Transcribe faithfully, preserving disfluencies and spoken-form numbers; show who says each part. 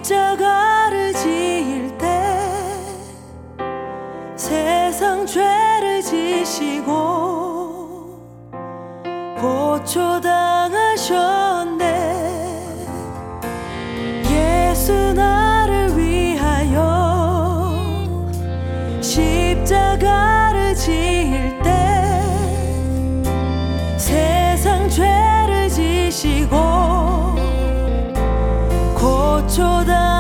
Speaker 1: 십자가를 지을 때 세상 죄를 지시고 고초당하셨네. 예수 나를 위하여 십자가를 지을 때 세상 죄를 지시고 고초당하셨네.